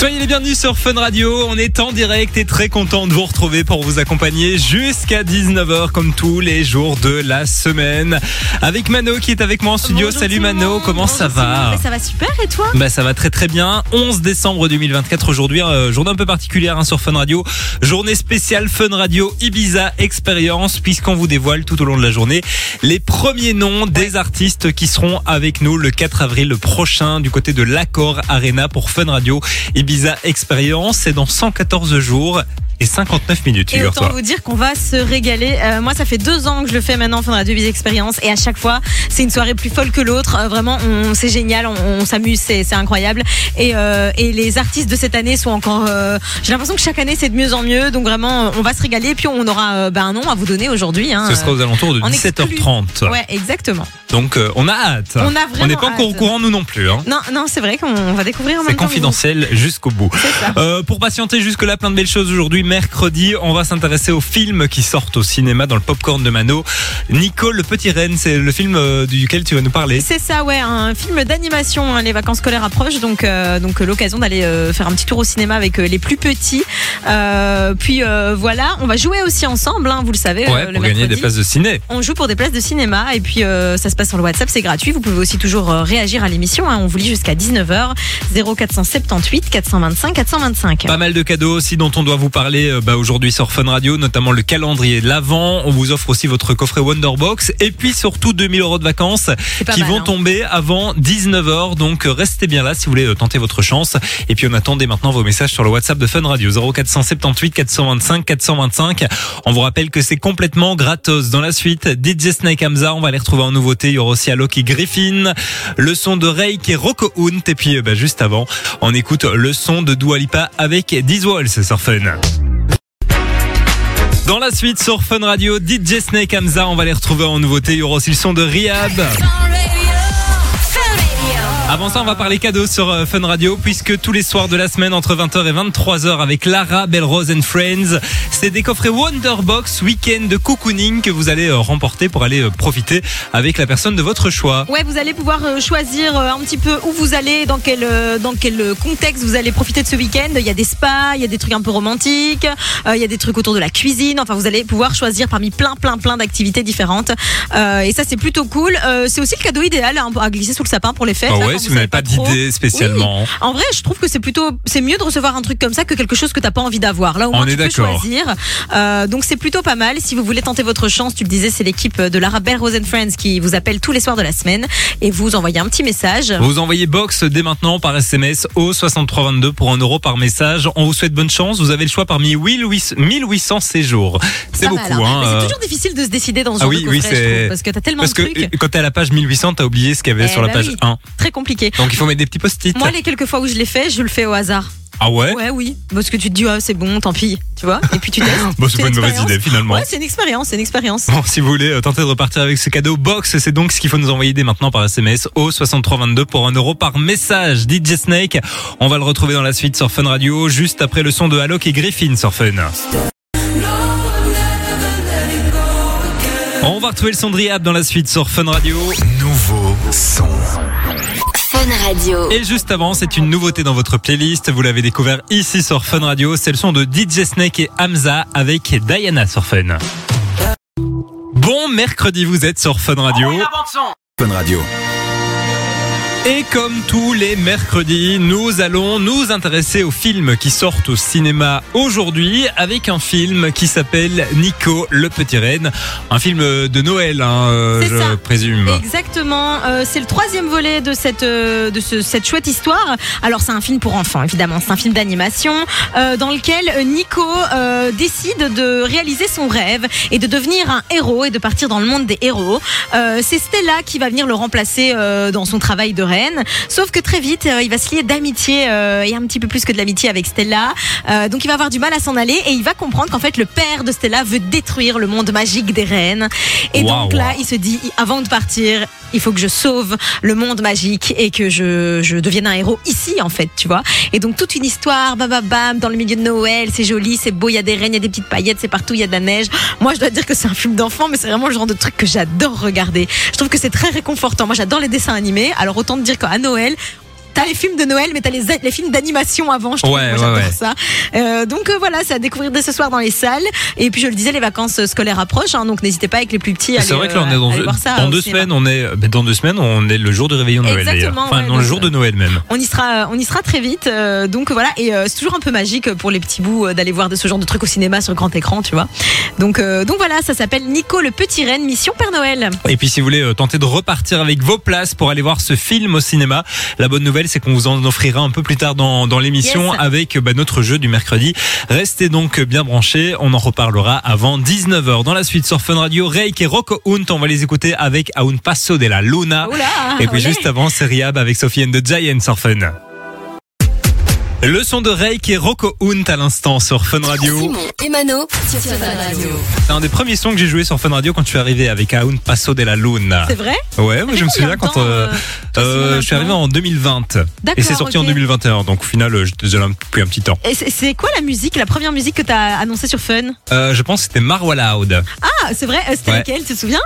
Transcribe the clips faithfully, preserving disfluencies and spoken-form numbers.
Soyez les bienvenus sur Fun Radio, on est en direct et très content de vous retrouver pour vous accompagner jusqu'à dix-neuf heures comme tous les jours de la semaine. Avec Mano qui est avec moi en studio. Bonjour Salut Mano, Simon. comment Bonjour ça va Simon. Ça va super et toi? Bah ça va très très bien. onze décembre deux mille vingt-quatre aujourd'hui, euh, journée un peu particulière hein, sur Fun Radio. Journée spéciale Fun Radio Ibiza Experience puisqu'on vous dévoile tout au long de la journée les premiers noms des artistes qui seront avec nous le quatre avril prochain du côté de l'Accor Arena pour Fun Radio Ibiza Experience. C'est dans cent quatorze jours et cinquante-neuf minutes. Et autant vous dire qu'on va se régaler. Euh, moi, ça fait deux ans que je le fais maintenant, Fun Radio Ibiza Experience, et à chaque fois, c'est une soirée plus folle que l'autre. Euh, vraiment, on, c'est génial, on, on s'amuse, c'est, c'est incroyable. Et, euh, et les artistes de cette année sont encore. Euh, j'ai l'impression que chaque année, c'est de mieux en mieux. Donc vraiment, on va se régaler. Et puis, on aura euh, bah, un nom à vous donner aujourd'hui. Hein, Ce sera aux alentours de dix-sept heures trente. Ouais, exactement. Donc, euh, on a hâte. On a vraiment On n'est pas encore hâte. au courant, nous non plus. Hein. Non, non, c'est vrai qu'on va découvrir en C'est même temps. confidentiel jusqu'au bout. C'est ça. Euh, pour patienter jusque-là, plein de belles choses aujourd'hui. Mercredi, on va s'intéresser aux films qui sortent au cinéma dans le popcorn de Mano. Nico, le petit renne, c'est le film euh, duquel tu vas nous parler. C'est ça, ouais, un film d'animation. Hein, les vacances scolaires approchent, donc euh, donc euh, l'occasion d'aller euh, faire un petit tour au cinéma avec euh, les plus petits. Euh, puis euh, voilà, on va jouer aussi ensemble, hein, vous le savez. Ouais, euh, le pour gagner mercredi. des places de ciné. On joue pour des places de cinéma et puis euh, ça se passe sur le WhatsApp, c'est gratuit. Vous pouvez aussi toujours euh, réagir à l'émission. Hein, on vous lit jusqu'à dix-neuf heures. zéro quatre cent soixante-dix-huit quatre cent vingt-cinq quatre cent vingt-cinq. Pas mal de cadeaux aussi dont on doit vous parler euh, bah, aujourd'hui sur Fun Radio, notamment le calendrier de l'Avent. On vous offre aussi votre coffret Wonderbox et puis surtout deux mille euros de vacances pas qui mal, vont hein. tomber avant dix-neuf heures. Donc restez bien là si vous voulez euh, tenter votre chance. Et puis on attend dès maintenant vos messages sur le WhatsApp de Fun Radio zéro quatre cent soixante-dix-huit quatre cent vingt-cinq quatre cent vingt-cinq. On vous rappelle que c'est complètement gratos. Dans la suite, D J Snake Hamza, on va les retrouver en nouveauté. Il y aura aussi Alok et Griffin, le son de Reik et Rocco Hunt. Et puis bah, juste avant, on écoute le son de Dua Lipa avec These Walls sur Fun. Dans la suite sur Fun Radio, D J Snake Hamza, on va les retrouver en nouveauté. Il y aura aussi le son de Rihab. Avant ça, on va parler cadeaux sur Fun Radio puisque tous les soirs de la semaine entre vingt heures et vingt-trois heures avec Lara, Belrose and Friends, c'est des coffrets Wonderbox Weekend de cocooning que vous allez remporter pour aller profiter avec la personne de votre choix. Ouais, vous allez pouvoir choisir un petit peu où vous allez, dans quel dans quel contexte vous allez profiter de ce week-end. Il y a des spas, il y a des trucs un peu romantiques, il y a des trucs autour de la cuisine. Enfin, vous allez pouvoir choisir parmi plein plein plein d'activités différentes. Euh, et ça, c'est plutôt cool. Euh, c'est aussi le cadeau idéal hein, à glisser sous le sapin pour les fêtes. Ah là, ouais, si vous n'avez pas d'idée spécialement. Oui. En vrai, je trouve que c'est plutôt, c'est mieux de recevoir un truc comme ça que quelque chose que t'as pas envie d'avoir. Là, au moins, On tu est peux d'accord. choisir. Euh, donc, c'est plutôt pas mal. Si vous voulez tenter votre chance, tu le disais, c'est l'équipe de Lara, Belrose and Friends qui vous appelle tous les soirs de la semaine et vous envoyez un petit message. Vous envoyez box dès maintenant par S M S au soixante-trois vingt-deux pour un euro par message. On vous souhaite bonne chance. Vous avez le choix parmi mille huit cents séjours. C'est Pas beaucoup, mal, hein. hein. Mais euh, c'est toujours difficile de se décider dans ce Ah genre oui, de oui, coffret, c'est- je trouve, parce que t'as tellement Parce de que trucs. quand t'es à la page mille huit cents, t'as oublié ce qu'il y avait Eh sur la bah page oui. un. Très compliqué. Donc il faut mettre des petits post-it. Moi, les quelques fois où je l'ai fait, je le fais au hasard. Ah ouais, Ouais, oui. Parce que tu te dis, ah, c'est bon, tant pis. Tu vois? Et puis tu testes. Bon, c'est pas une mauvaise expérience. idée finalement. Ouais, c'est une expérience, c'est une expérience. Bon, si vous voulez euh, tenter de repartir avec ce cadeau box, c'est donc ce qu'il faut nous envoyer dès maintenant par S M S au soixante-trois vingt-deux pour un euro par message. D J Snake, on va le retrouver dans la suite sur Fun Radio, juste après le son de Alok et Griffin sur Fun. On va retrouver le son de Rihab dans la suite sur Fun Radio. Nouveau son. Fun Radio. Et juste avant, c'est une nouveauté dans votre playlist. Vous l'avez découvert ici sur Fun Radio. C'est le son de D J Snake et Hamza avec Diana sur Fun. Bon mercredi, vous êtes sur Fun Radio. Fun Radio. Et comme tous les mercredis, nous allons nous intéresser aux films qui sortent au cinéma aujourd'hui avec un film qui s'appelle Nico, le petit renne. Un film de Noël, hein, euh, C'est je ça. présume. Exactement. Euh, c'est le troisième volet de cette euh, de ce, cette chouette histoire. Alors c'est un film pour enfants évidemment. C'est un film d'animation euh, dans lequel Nico euh, décide de réaliser son rêve et de devenir un héros et de partir dans le monde des héros. Euh, c'est Stella qui va venir le remplacer euh, dans son travail de reine. Sauf que très vite, euh, il va se lier d'amitié euh, et un petit peu plus que de l'amitié avec Stella. Euh, donc il va avoir du mal à s'en aller et il va comprendre qu'en fait le père de Stella veut détruire le monde magique des reines. Et Wow. donc là, il se dit, avant de partir, il faut que je sauve le monde magique et que je, je devienne un héros ici en fait, tu vois. Et donc toute une histoire, bam bam bam, dans le milieu de Noël, c'est joli, c'est beau, il y a des reines, il y a des petites paillettes, c'est partout, il y a de la neige. Moi je dois dire que c'est un film d'enfant, mais c'est vraiment le genre de truc que j'adore regarder. Je trouve que c'est très réconfortant. Moi j'adore les dessins animés, alors autant te dire qu'à Noël, t'as les films de Noël, mais t'as les, les films d'animation avant. Je trouve, Ouais, moi, ouais, j'adore ouais. ça. Euh, donc euh, voilà, c'est à découvrir dès ce soir dans les salles. Et puis je le disais, les vacances scolaires approchent, hein, donc n'hésitez pas avec les plus petits. À C'est aller, vrai que là on est euh, dans, aller voir ça dans au deux cinéma. semaines, on est ben, dans deux semaines, on est le jour du réveillon de Noël d'ailleurs. Exactement, Enfin, ouais, dans le donc, jour de Noël même. On y sera, on y sera très vite. euh, donc voilà, et euh, c'est toujours un peu magique pour les petits bouts euh, d'aller voir de ce genre de trucs au cinéma sur grand écran, tu vois. Donc euh, donc voilà, ça s'appelle Nico le Petit Renne, Mission Père Noël. Et puis si vous voulez euh, tenter de repartir avec vos places pour aller voir ce film au cinéma, la bonne nouvelle c'est qu'on vous en offrira un peu plus tard dans, dans l'émission Yes. avec bah, notre jeu du mercredi. Restez donc bien branchés, on en reparlera avant dix-neuf heures. Dans la suite sur Fun Radio, Reik et Rocco Hunt, on va les écouter avec A un passo de la luna. Oula, Et puis olé. juste avant, c'est Rihab avec Sophie and the Giants sur Fun. Le son de Reik et Rocco Hunt à l'instant sur Fun Radio. Simon et Mano sur Fun Radio. C'est un des premiers sons que j'ai joué sur Fun Radio quand je suis arrivé avec A un passo de la luna. C'est vrai? Ouais, moi je me fait souviens combien de quand temps, euh, euh, toi, euh, Simon, je suis arrivé maintenant en deux mille vingt D'accord, et c'est sorti ok. en deux mille vingt et un, donc au final euh, j'étais déjà là depuis un petit temps. Et c'est- c'est quoi la musique, la première musique que t'as annoncée sur Fun? Euh, je pense que c'était Marwa Loud. Ah, c'est vrai, euh, c'était Ouais. laquelle, tu te souviens?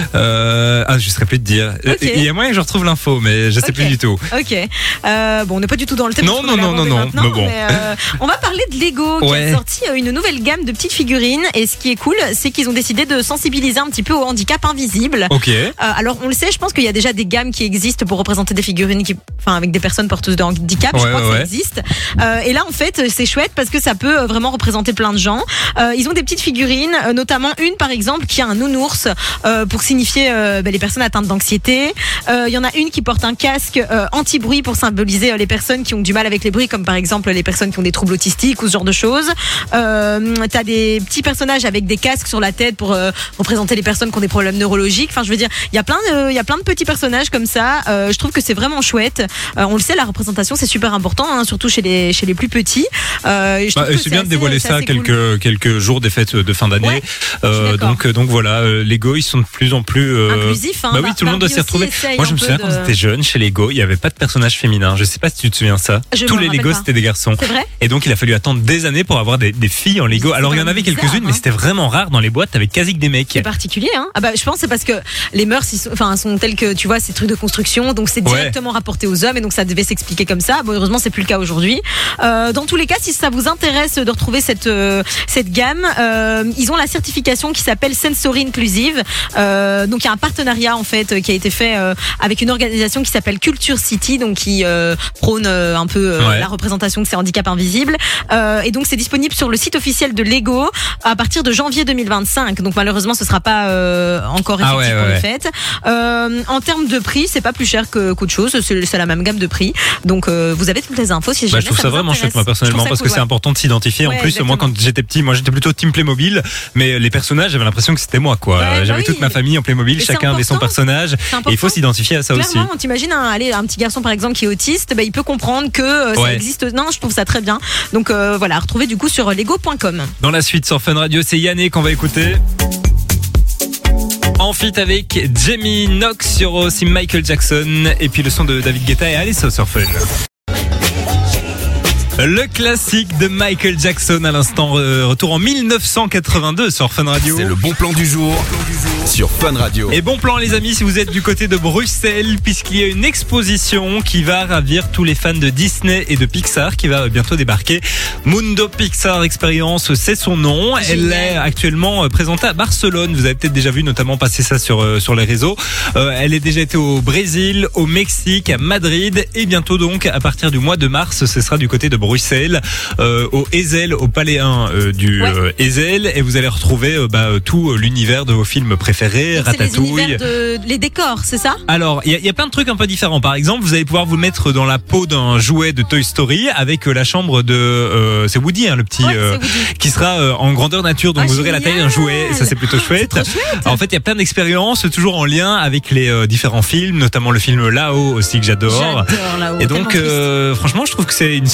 Euh, ah, je serais plus de dire. Euh, Ok. Il y a moyen que je retrouve l'info, mais je sais Ok. plus du tout. Ok. Euh, bon, on n'est pas du tout dans le thème. Non, parce qu'on non, va non, l'aborder non, non, maintenant, mais bon. mais, euh, on va parler de Lego qui Ouais. a sorti euh, une nouvelle gamme de petites figurines. Et ce qui est cool, c'est qu'ils ont décidé de sensibiliser un petit peu au handicap invisible. Ok. Euh, alors, on le sait, je pense qu'il y a déjà des gammes qui existent pour représenter des figurines qui, enfin, avec des personnes porteuses de handicap. je Ouais, crois ouais, que ça ouais. existe. Euh, et là, en fait, c'est chouette parce que ça peut euh, vraiment représenter plein de gens. Euh, ils ont des petites figurines, euh, notamment une, par exemple, qui a un nounours euh, pour signifier euh, ben, les personnes atteintes d'anxiété. Euh, Il y en a une qui porte un casque euh, anti-bruit pour symboliser euh, les personnes qui ont du mal avec les bruits, comme par exemple les personnes qui ont des troubles autistiques ou ce genre de choses. Euh, T'as des petits personnages avec des casques sur la tête pour euh, représenter les personnes qui ont des problèmes neurologiques. Enfin, je veux dire, il y a plein de, il y a plein de petits personnages comme ça. Euh, je trouve que c'est vraiment chouette. Euh, on le sait, la représentation c'est super important, hein, surtout chez les chez les plus petits. Euh, et je Bah, trouve que c'est bien de assez- dévoiler c'est ça assez quelques cool. quelques jours des fêtes de fin d'année. Ouais, Euh, d'accord. donc donc voilà, euh, Lego ils sont de plus en plus euh, Inclusif, hein. Bah oui, Bar- tout le monde doit Barbie s'y retrouver. aussi essaye Moi je un me peu souviens de- quand j'étais jeune chez Lego, il y avait pas de personnage féminin. Je sais pas si tu te souviens ça. Je Tous m'en les rappelle Lego pas. c'était des garçons. C'est vrai? Et donc il a fallu attendre des années pour avoir des, des filles en Lego. C'est Alors il y en vraiment avait bizarre, quelques-unes, hein. mais c'était vraiment rare dans les boîtes avec quasi que des mecs. C'est particulier, hein. Ah bah, je pense que c'est parce que les mœurs, ils sont, enfin, sont telles que tu vois, ces trucs de construction, donc c'est Ouais. directement rapporté aux hommes et donc ça devait s'expliquer comme ça. Bon, heureusement, c'est plus le cas aujourd'hui. Euh, dans tous les cas, si ça vous intéresse de retrouver cette euh, cette gamme, euh, ils ont la certification qui s'appelle Sensory Inclusive. Euh, donc il y a un partenariat en fait qui a été fait euh, avec une organisation qui s'appelle Culture City, donc qui euh, prône euh, un peu euh, Ouais. la représentation de ces handicaps invisibles. Euh, et donc c'est disponible sur le site officiel de Lego à partir de janvier deux mille vingt-cinq. Donc malheureusement, ce sera pas euh, encore Ah effectif ouais, pour ouais, les ouais. fêtes. Euh, en termes de prix, c'est pas plus cher que qu'autre chose. C'est c'est la même gamme de prix. Donc euh, vous avez toutes les infos si Bah, jamais je trouve ça, ça vous vraiment intéresse. chouette moi Je personnellement trouve ça parce cool, que c'est ouais. important de s'identifier. En Ouais, plus moi exactement. quand j'étais petit, moi j'étais plutôt team Playmobil, mais les personnages j'avais l'impression que c'était moi quoi. Ouais, bah J'avais oui. toute ma famille en Playmobil, Mais c'est chacun avait son important. personnage C'est et il faut important. s'identifier à ça aussi. Clairement, t'imagines un, allez, un petit garçon par exemple qui est autiste, bah, il peut comprendre que euh, ça Ouais. existe. Non, je trouve ça très bien. Donc euh, voilà, retrouvez du coup sur lego point com. Dans la suite sur Fun Radio, c'est Yannick qu'on va écouter. En feat avec Jamie Knox sur aussi Michael Jackson et puis le son de David Guetta et Alesso sur Fun. Le classique de Michael Jackson à l'instant, euh, retour en mille neuf cent quatre-vingt-deux sur Fun Radio. C'est le bon plan du jour sur Fun Radio. Et bon plan les amis si vous êtes du côté de Bruxelles, puisqu'il y a une exposition qui va ravir tous les fans de Disney et de Pixar qui va bientôt débarquer. Mundo Pixar Experience, c'est son nom. Elle Génial. est actuellement euh, présentée à Barcelone. Vous avez peut-être déjà vu notamment passer ça sur euh, sur les réseaux. Euh, elle est déjà été au Brésil, au Mexique, à Madrid et bientôt donc à partir du mois de mars, ce sera du côté de Bruxelles, euh, au Ezel, au Palais un euh, du Ouais. euh, Ezel, et vous allez retrouver euh, bah, euh, tout l'univers de vos films préférés, C'est les Ratatouille. univers de les décors, c'est ça? Alors, il y, a- il y a plein de trucs un peu différents. Par exemple, vous allez pouvoir vous mettre dans la peau d'un jouet de Toy Story avec euh, la chambre de... euh, c'est Woody, hein, le petit... Ouais, euh, c'est Woody. qui sera euh, en grandeur nature. Donc Ah, vous aurez la taille d'un génial. jouet. Et ça, c'est plutôt chouette. trop chouette. Alors, en fait, il y a plein d'expériences, toujours en lien avec les euh, différents films, notamment le film Là-haut aussi que j'adore. J'adore là-haut. Et donc, tellement euh, franchement, je trouve que c'est une super chouette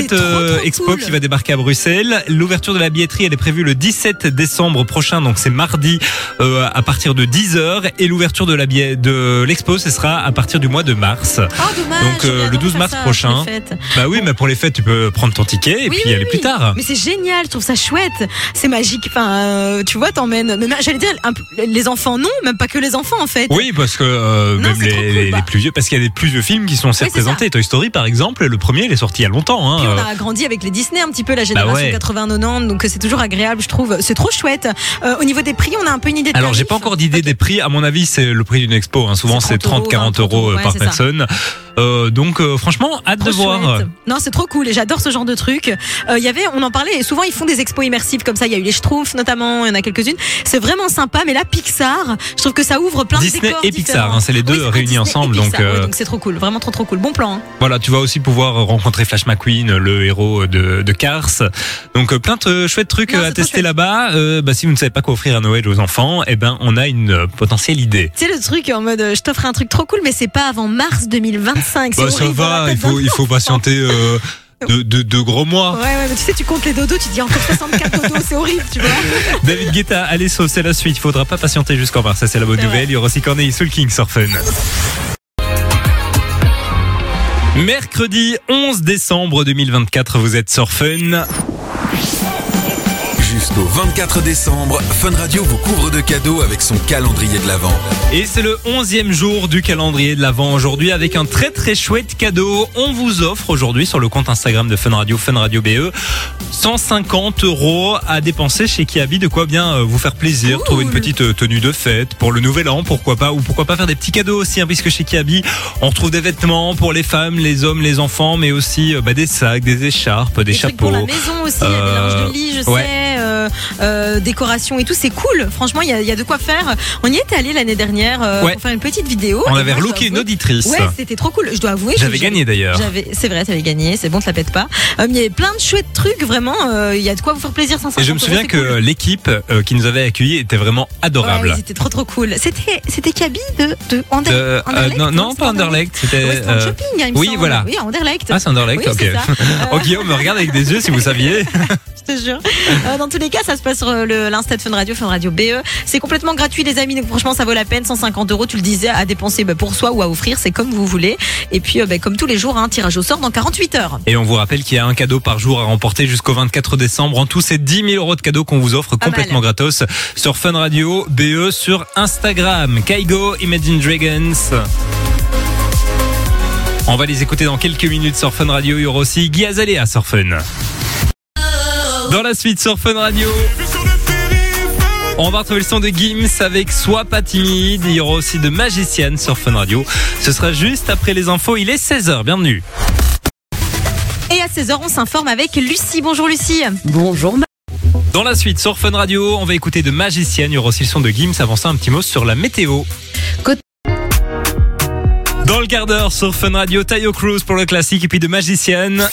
chouette trop, euh, trop expo cool. qui va débarquer à Bruxelles. L'ouverture de la billetterie, elle est prévue le dix-sept décembre prochain, donc c'est mardi euh, à partir de dix heures. Et l'ouverture de la billet de l'expo, ce sera à partir du mois de mars. Oh, dommage. Donc, euh, j'avais le douze adoré mars faire ça prochain. pour les fêtes. Bah oui, Bon. mais pour les fêtes, tu peux prendre ton ticket et Oui, puis oui, aller oui. plus tard. Mais c'est génial, je trouve ça chouette. C'est magique. Enfin, euh, tu vois, t'emmènes. Mais j'allais dire, un peu- les enfants, non, même pas que les enfants, en fait. Oui, parce que euh, Non, même c'est les, trop cool, les, bah. les plus vieux, parce qu'il y a des plus vieux films qui sont certes c'est ça. présentés. Toy Story, par exemple, le premier, il est sorti il y a longtemps. Hein. Puis on a grandi avec les Disney un petit peu, la génération ouais. quatre-vingts quatre-vingt-dix, donc c'est toujours agréable, je trouve. C'est trop chouette. Euh, au niveau des prix, on a un peu une idée de Alors, j'ai tarif. pas encore d'idée des prix. À mon avis, c'est le prix d'une expo. Hein. Souvent, C'est c'est trente trente quarante euros, euros ouais, par c'est ça. personne. Euh, donc, euh, franchement, hâte Trop de voir. chouette. Non, c'est trop cool et j'adore ce genre de truc. Il y avait, on en parlait, et souvent ils font des expos immersives comme ça. Il y a eu les Schtroumpfs notamment, il y en a quelques-unes. C'est vraiment sympa, mais là Pixar, je trouve que ça ouvre plein Disney de décors et Pixar, différents. hein, c'est les deux Oui, c'est réunis Disney ensemble, et donc, Pixar, euh, ouais, donc c'est trop cool, vraiment trop trop cool. Bon plan. Hein. Voilà, tu vas aussi pouvoir rencontrer Flash McQueen, le héros de, de Cars. Donc euh, plein de chouettes trucs Non, à c'est trop tester chouette. là-bas. Euh, bah, si vous ne savez pas quoi offrir à Noël aux enfants, eh ben on a une euh, potentielle idée. Tu sais le truc en mode, euh, je t'offre un truc trop cool, mais c'est pas avant mars deux mille vingt-cinq. C'est Bah, ça horrible, dans la va, tête il faut d'un il faut patienter euh, de, de, de gros mois. Ouais, ouais, mais tu sais, tu comptes les dodos, tu dis encore soixante-quatre dodos, c'est horrible, tu vois. David Guetta, allez sauce, c'est la suite. Il faudra pas patienter jusqu'en mars, ça c'est la bonne C'est nouvelle. vrai. Il y aura aussi Corneille Soul King sur Fun. Mercredi onze décembre deux mille vingt-quatre, vous êtes sur Fun. Jusqu'au vingt-quatre décembre, Fun Radio vous couvre de cadeaux avec son calendrier de l'Avent. Et c'est le onzième jour du calendrier de l'Avent aujourd'hui avec un très très chouette cadeau. On vous offre aujourd'hui sur le compte Instagram de Fun Radio, Fun Radio B E, cent cinquante euros à dépenser chez Kiabi. De quoi bien euh, vous faire plaisir, Cool. trouver une petite euh, tenue de fête pour le nouvel an, pourquoi pas, ou pourquoi pas faire des petits cadeaux aussi, hein, puisque chez Kiabi, on retrouve des vêtements pour les femmes, les hommes, les enfants, mais aussi euh, bah, des sacs, des écharpes, des, Des trucs chapeaux. pour la maison aussi, il y a des Euh, linges de lit, je ouais. sais, euh, euh, décoration et tout, c'est cool. Franchement, il y a, il y a de quoi faire. On y était allé l'année dernière euh, Ouais. pour faire une petite vidéo. On Et avait moi, je dois relooké une avouer- auditrice. Ouais, c'était trop cool. Je dois avouer. que J'avais j'ai- gagné d'ailleurs. J'avais, c'est vrai, t'avais gagné. C'est bon, te la pète pas. Euh, mais il y avait plein de chouettes trucs, vraiment. euh, Il y a de quoi vous faire plaisir. cent cinquante Et je me souviens euros, que c'est cool. l'équipe euh, qui nous avait accueillis était vraiment adorable. Ouais, c'était trop trop cool. C'était c'était Kaby de de Ander- De- euh, Anderlecht, non, non, c'était pas Anderlecht, c'était. Ouais, c'était en euh, shopping, il me oui, semble. voilà. Oui, à Anderlecht. Ah, c'est Anderlecht, Oui, ok. c'est ça. Euh, Oh, Guillaume me regarde avec des yeux si vous saviez. Je te jure. Euh, dans tous les cas, ça se passe sur euh, le- l'Insta de Fun Radio, Fun Radio B E. C'est complètement gratuit, les amis. Donc franchement, ça vaut la peine. cent cinquante euros, tu le disais, à dépenser bah, pour soi ou à offrir. C'est comme vous voulez. Et puis, euh, bah, comme tous les jours, un tirage au sort dans quarante-huit heures. Et on vous rappelle qu'il y a un cadeau par jour à remporter jusqu'au vingt-quatre décembre. En tout, c'est dix mille euros de cadeaux qu'on vous offre Pas complètement mal. gratos sur Fun Radio B E sur Instagram. Kaigo, Imagine Dragons. On va les écouter dans quelques minutes sur Fun Radio. Il y aura aussi Guy Azalea sur Fun. Dans la suite sur Fun Radio, on va retrouver le son de Gims avec Sois pas timide. Il y aura aussi de Magicienne sur Fun Radio. Ce sera juste après les infos. Il est seize heures. Bienvenue. Et à seize heures, on s'informe avec Lucie. Bonjour Lucie. Bonjour. Dans la suite sur Fun Radio, on va écouter de Magicienne. Il y aura aussi le son de Gims. Avant ça, un petit mot sur la météo. Côté- Dans le quart d'heure sur Fun Radio, Tayo Cruz pour le classique et puis de Magicienne.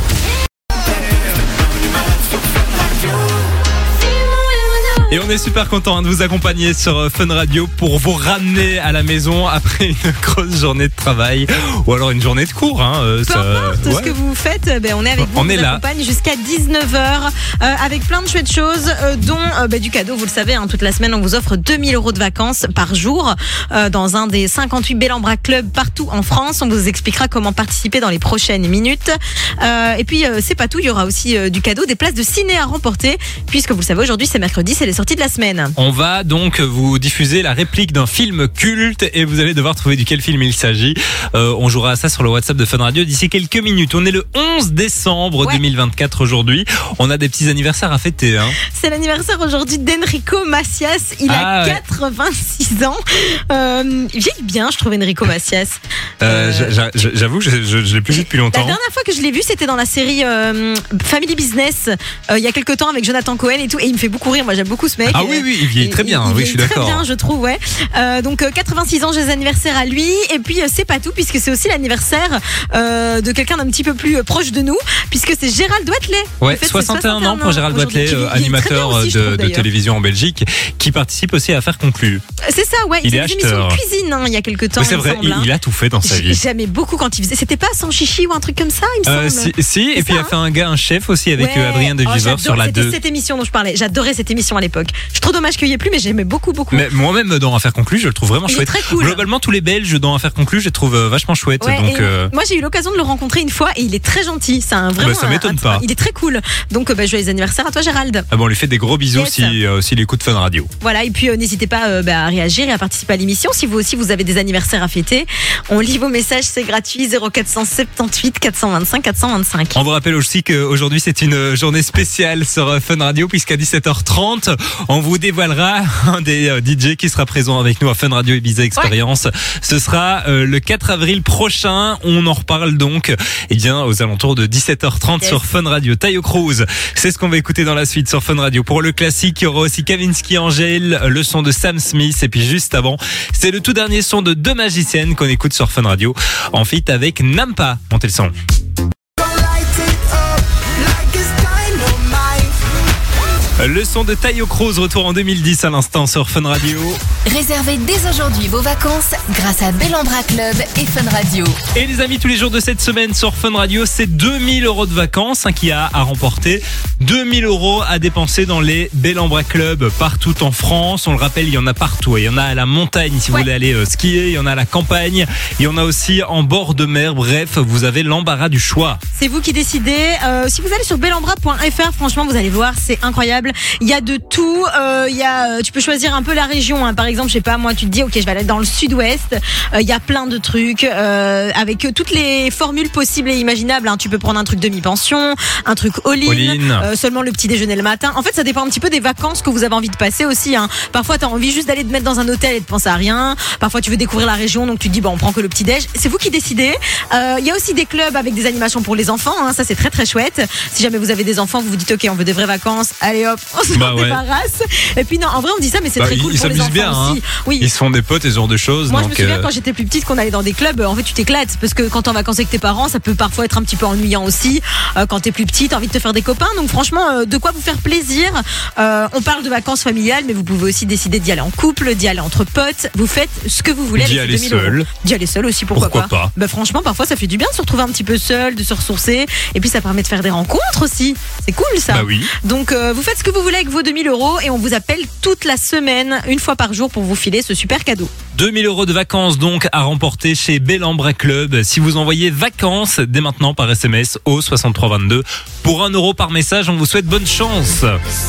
Et on est super content de vous accompagner sur Fun Radio pour vous ramener à la maison après une grosse journée de travail ou alors une journée de cours. Hein, euh, Peu ça- importe ouais. ce que vous faites, ben, on est avec vous, On on est vous là. accompagne jusqu'à dix-neuf heures euh, avec plein de chouettes choses, euh, dont euh, ben, du cadeau. Vous le savez, hein, toute la semaine, on vous offre deux mille euros de vacances par jour euh, dans un des cinquante-huit Bellambra Club partout en France. On vous expliquera comment participer dans les prochaines minutes. Euh, et puis, euh, c'est pas tout, il y aura aussi euh, du cadeau, des places de ciné à remporter, puisque vous le savez, aujourd'hui, c'est mercredi, c'est les sorties de la semaine. On va donc vous diffuser la réplique d'un film culte et vous allez devoir trouver duquel film il s'agit. Euh, on jouera à ça sur le WhatsApp de Fun Radio d'ici quelques minutes. On est le onze décembre Ouais. deux mille vingt-quatre aujourd'hui. On a des petits anniversaires à fêter. Hein. C'est l'anniversaire aujourd'hui d'Enrico Macias. Il Ah, a ouais. quatre-vingt-six ans. Euh, il vieillit bien, je trouve, Enrico Macias. Euh, j'a- j'a- J'avoue que je, je, je l'ai plus vu depuis La longtemps. dernière fois que je l'ai vu, c'était dans la série euh, Family Business, euh, il y a quelques temps avec Jonathan Cohen et tout. Et il me fait beaucoup rire. Moi, j'aime beaucoup ce mec. Ah oui, oui, il vieillit très bien, il, il oui, je suis vieillit d'accord. Très bien, je trouve, ouais. Euh, donc euh, quatre-vingt-six ans, j'ai anniversaire à lui. Et puis euh, c'est pas tout, puisque c'est aussi l'anniversaire euh, de quelqu'un d'un petit peu plus euh, proche de nous, puisque c'est Gérald Wathelet. Ouais, En fait, c'est soixante et un ans pour Gérald aujourd'hui, Wathelet, qui- euh, qui est très bien animateur aussi, je de, trouve, de d'ailleurs. télévision en Belgique, qui participe aussi à Affaires conclues. C'est ça, ouais. Il Il est a des émissions acheteur. de cuisine hein, il y a quelques temps. Mais c'est il me vrai, semble, il, hein. il a tout fait dans sa J'ai- vie. J'aimais beaucoup quand il faisait. C'était pas sans chichi ou un truc comme ça, il me Euh, semble. si, si, et C'est puis il ça, a fait un gars, un chef aussi avec Ouais. euh, Adrien de Oh, Viveur j'adore- sur la C'était deux. cette émission dont je parlais. J'adorais cette émission à l'époque. Je suis trop dommage qu'il y ait plus, mais j'aimais beaucoup, beaucoup. Mais moi-même dans Affaires conclues, je le trouve vraiment Il est chouette. très cool. Globalement, tous les Belges dans Affaires conclues, je les trouve euh, vachement chouettes. Ouais, donc, et euh, moi j'ai eu l'occasion de le rencontrer une fois et il est très gentil. C'est un vraiment. Bah, ça un- m'étonne un- pas. Il est très cool. Donc euh, bah, joyeux anniversaire à toi Gérald. ah bon, on lui fait des gros bisous Yes. si, euh, s'il écoute Fun Radio. Voilà et puis euh, n'hésitez pas euh, bah, à réagir et à participer à l'émission. Si vous aussi vous avez des anniversaires à fêter, on lit vos messages, c'est gratuit. zéro quatre cent soixante-dix-huit quatre cent vingt-cinq quatre cent vingt-cinq. On vous rappelle aussi qu'aujourd'hui c'est une journée spéciale sur euh, Fun Radio puisqu'à dix-sept heures trente, on vous dévoilera un des euh, D J qui sera présent avec nous à Fun Radio Ibiza Experience. Ce sera euh, le quatre avril prochain. On en reparle donc eh bien aux alentours de dix-sept heures trente Yes. sur Fun Radio. Tayo Cruz, c'est ce qu'on va écouter dans la suite sur Fun Radio. Pour le classique, il y aura aussi Kavinsky Angel, le son de Sam Smith et puis juste avant, c'est le tout dernier son de Deux Magiciennes qu'on écoute sur Fun Radio en feat avec Nampa. Montez le son. Le son de Tayo Cruz, retour en deux mille dix à l'instant sur Fun Radio. Réservez dès aujourd'hui vos vacances grâce à Bellambra Club et Fun Radio. Et les amis, tous les jours de cette semaine sur Fun Radio, c'est deux mille euros de vacances hein, qui a à remporter. deux mille euros à dépenser dans les Bellambra Club partout en France. On le rappelle, il y en a partout. Il y en a à la montagne si vous Ouais. voulez aller euh, skier. Il y en a à la campagne. Il y en a aussi en bord de mer. Bref, vous avez l'embarras du choix. C'est vous qui décidez. Euh, si vous allez sur bellambra point f r, franchement, vous allez voir, c'est incroyable. Il y a de tout. Euh, il y a, euh, tu peux choisir un peu la région. Hein. Par exemple, je sais pas, moi, tu te dis, ok, je vais aller dans le sud-ouest. Euh, Il y a plein de trucs euh, avec euh, toutes les formules possibles et imaginables. Hein. Tu peux prendre un truc demi-pension, un truc all-in, All-in. euh, seulement le petit déjeuner le matin. En fait, ça dépend un petit peu des vacances que vous avez envie de passer aussi. Hein. Parfois, tu as envie juste d'aller te mettre dans un hôtel et de penser à rien. Parfois, tu veux découvrir la région, donc tu te dis, bon, on prend que le petit déj. C'est vous qui décidez. Euh, Il y a aussi des clubs avec des animations pour les enfants. Hein. Ça, c'est très très chouette. Si jamais vous avez des enfants, vous vous dites, ok, on veut des vraies vacances. Allez hop, on s'en Bah ouais. débarrasse. Et puis non, en vrai, on dit ça, mais c'est Bah, très ils- cool ils pour les s'amusent enfants bien, hein. aussi. Oui. Ils se font des potes et ce genre de choses. Moi, donc, je me souviens euh, quand j'étais plus petite qu'on allait dans des clubs. En fait, tu t'éclates parce que quand t'es en vacances avec tes parents, ça peut parfois être un petit peu ennuyant aussi. Euh, quand t'es plus petite, t'as envie de te faire des copains. Donc, franchement, euh, de quoi vous faire plaisir. Euh, on parle de vacances familiales, mais vous pouvez aussi décider d'y aller en couple, d'y aller entre potes. Vous faites ce que vous voulez. D'y avec ces aller deux mille euros. seul. D'y aller seul aussi, pourquoi, Pourquoi pas. Bah, franchement, parfois, ça fait du bien de se retrouver un petit peu seul, de se ressourcer. Et puis, ça permet de faire des rencontres aussi. C'est cool, ça. Bah oui. Donc euh, vous faites ce que vous voulez avec vos deux mille euros et on vous appelle toute la semaine, une fois par jour pour vous filer ce super cadeau. deux mille euros de vacances donc à remporter chez Bellambra Club. Si vous envoyez vacances dès maintenant par S M S au soixante-trois vingt-deux pour un euro par message, on vous souhaite bonne chance.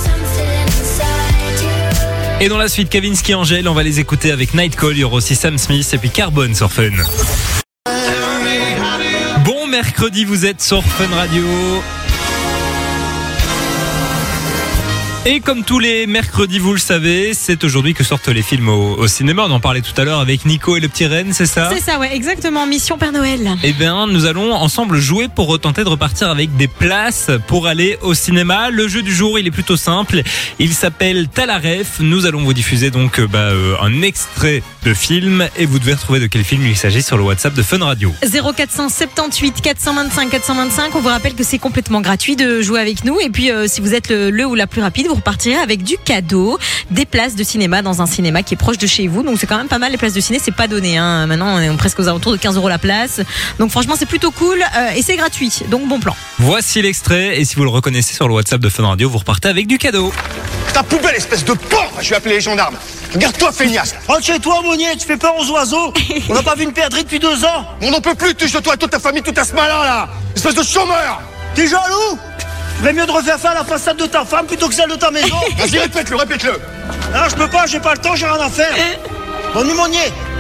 Et dans la suite, Kavinsky Angel, on va les écouter avec Nightcall, il y aura aussi Sam Smith et puis Carbone sur Fun. Bon mercredi, vous êtes sur Fun Radio. Et comme tous les mercredis, vous le savez, c'est aujourd'hui que sortent les films au, au cinéma. On en parlait tout à l'heure avec Nico et le petit Rennes, c'est ça ? C'est ça, ouais, exactement. Mission Père Noël. Eh bien, nous allons ensemble jouer pour tenter de repartir avec des places pour aller au cinéma. Le jeu du jour, il est plutôt simple. Il s'appelle Talaref. Nous allons vous diffuser donc euh, bah, euh, un extrait de film et vous devez retrouver de quel film il s'agit sur le WhatsApp de Fun Radio. zéro quatre cent soixante-dix-huit quatre cent vingt-cinq quatre cent vingt-cinq. On vous rappelle que c'est complètement gratuit de jouer avec nous. Et puis, euh, si vous êtes le, le ou la plus rapide, vous repartirez avec du cadeau, des places de cinéma dans un cinéma qui est proche de chez vous. Donc c'est quand même pas mal, les places de ciné, c'est pas donné. Hein. Maintenant, on est presque aux alentours de quinze euros la place. Donc franchement, c'est plutôt cool euh, et c'est gratuit. Donc bon plan. Voici l'extrait et si vous le reconnaissez sur le WhatsApp de Fun Radio, vous repartez avec du cadeau. Ta poubelle, espèce de porc! Je vais appeler les gendarmes. Regarde-toi, feignasse! Rentre chez toi, Monnier, tu fais peur aux oiseaux. On n'a pas vu une perdrix depuis deux ans. On n'en peut plus, touche de toi et toute ta famille, tout à ce malin là! Espèce de chômeur! T'es jaloux? Tu ferais mieux de refaire faire la façade de ta femme plutôt que celle de ta maison. Vas-y, répète-le, répète-le! Non, je peux pas, j'ai pas le temps, j'ai rien à faire. Bon, nu, Monnier,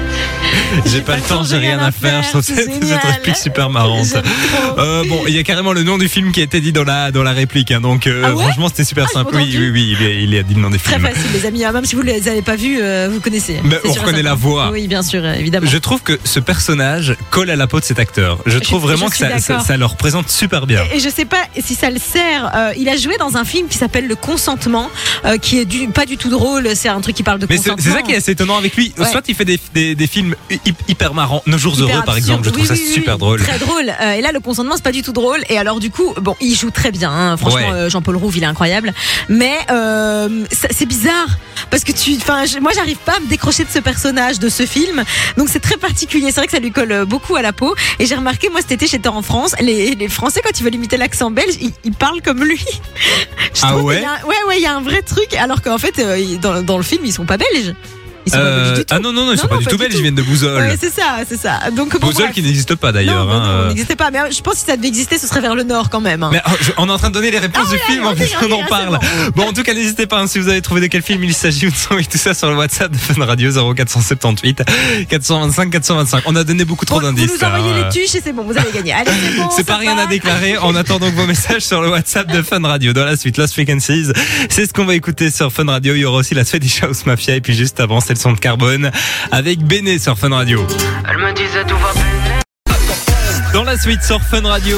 J'ai pas le temps, j'ai rien à faire. Je trouve cette, cette réplique super marrante. Euh, bon, il y a carrément le nom du film qui a été dit dans la dans la réplique. Hein, donc euh, ah ouais franchement, c'était super ah, simple. Oui, oui, oui, il, est, il a dit le nom des Très films. Très facile, les amis. Même si vous les avez pas vus, euh, vous connaissez. Mais on reconnaît la voix. Oui, bien sûr, évidemment. Je trouve que ce personnage colle à la peau de cet acteur. Je trouve je, vraiment je que ça, ça, ça le représente super bien. Et, et je sais pas si ça le sert. Euh, il a joué dans un film qui s'appelle Le Consentement, euh, qui est du, pas du tout drôle. C'est un truc qui parle de Mais consentement. C'est, c'est ça qui est assez étonnant avec lui. Ouais. Soit il fait des, des, des films hyper marrants. Nos jours hyper heureux, absurde. par exemple. Je trouve oui, ça oui, super oui, drôle. Très drôle. Euh, et là, Le Consentement, c'est pas du tout drôle. Et alors, du coup, bon, il joue très bien. Hein. Franchement, ouais. euh, Jean-Paul Rouve, il est incroyable. Mais euh, c'est bizarre. Parce que tu, enfin, moi, j'arrive pas à me décrocher de ce personnage, de ce film. Donc, c'est très particulier. C'est vrai que ça lui colle beaucoup à la peau. Et j'ai remarqué, moi, cet été, j'étais en France. Les, les Français, quand ils veulent imiter l'accent belge, ils, ils parlent comme lui. Je ah ouais? Un, ouais, ouais, il y a un vrai truc. Alors qu'en fait, euh, dans, dans le film, ils sont pas belges. Ils sont euh, pas belges du tout. Ah non, non, non, ils non, sont non, pas du pas tout du belges, tout. ils viennent de Bouzol. Ouais, c'est ça, c'est ça. Donc, bon, Bouzol bref. qui n'existe pas d'ailleurs. Non, hein. non, non, n'existait pas. Mais je pense que si ça devait exister, ce serait vers le nord quand même. Hein. Mais oh, je, on est en train de donner les réponses ah, du ouais, film, en okay, plus okay, on en okay, parle. Bon. bon, en tout cas, n'hésitez pas hein, si vous avez trouvé de quel film il s'agit ou non et tout ça sur le WhatsApp de Fun Radio zéro quatre cent soixante-dix-huit quatre cent vingt-cinq quatre cent vingt-cinq. On a donné beaucoup trop bon, d'indices. Vous nous envoyez hein. les tuches et c'est bon, vous avez gagné. Allez, c'est bon. C'est pas rien va. à déclarer. On attend donc vos messages sur le WhatsApp de Fun Radio. Dans la suite, Lost Frequencies, c'est ce qu'on va écouter sur Fun Radio. Il y aura aussi la Swedish House Mafia et puis juste avant, c'est le son de Carbone avec Béné sur Fun Radio. Elle me disait tout va bien. Dans la suite sur Fun Radio,